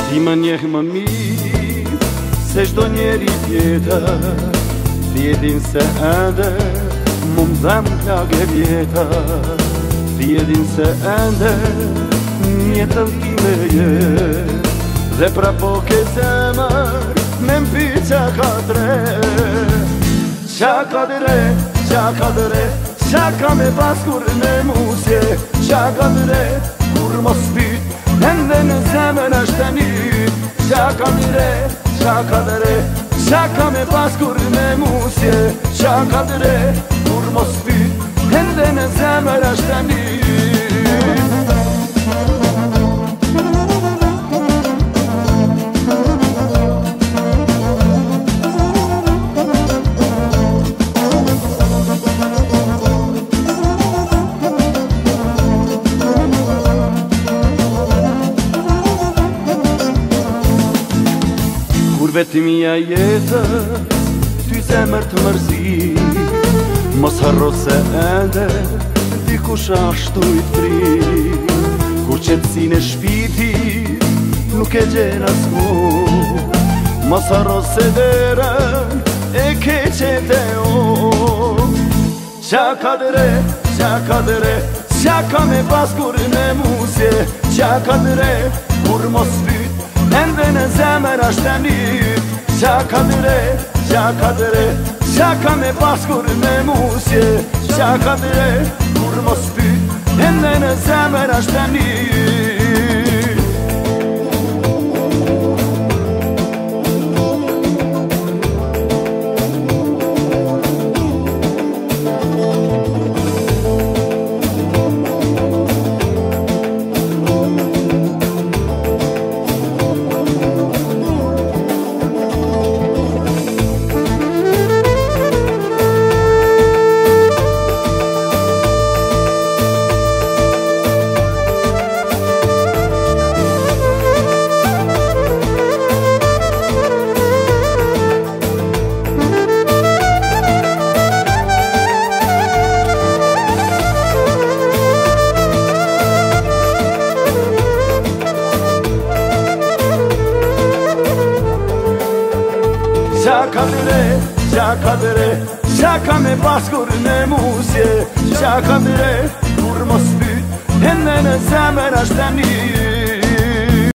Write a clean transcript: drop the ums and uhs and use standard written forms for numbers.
Ti më njeh më mirë se çdo njeri tjetër, ti e din se ende mu m'dhem plagë vjeta, ti e din se ende mjetën time je, dhe pra po ke zemër me mpi qa ka dre, qa ka dre, qa ka dre, qa ka me pas kur në musje, qa ka dre, kur mos pyt, ende në zemër është një, qa ka dre, qa ka dre, qa ka me pas kur në musje, qa ka dre, kur mos pyt, ende në zemër është një. Kur vetimia jetës, ty zemër të mërzi, mos harro se ende, dikush ashtu i të pri, kur qetësin e shpiti, nuk e gjen as mu, mos harro se derën, e ke qete o, qa ka dre, qa ka dre, qa ka me pas kur në musje, qa ka dre, kur mos pyt, ende në zemër është një, qa ka dre, qa ka dre, qa ka me pas kur në musje, qa ka dre, kur mos pyt, ende në zemër është një. Qa ka dre, qa ka dre, qa ka me pas kur në musje, qa ka dre, kur mos pyt, ende në zemër është një.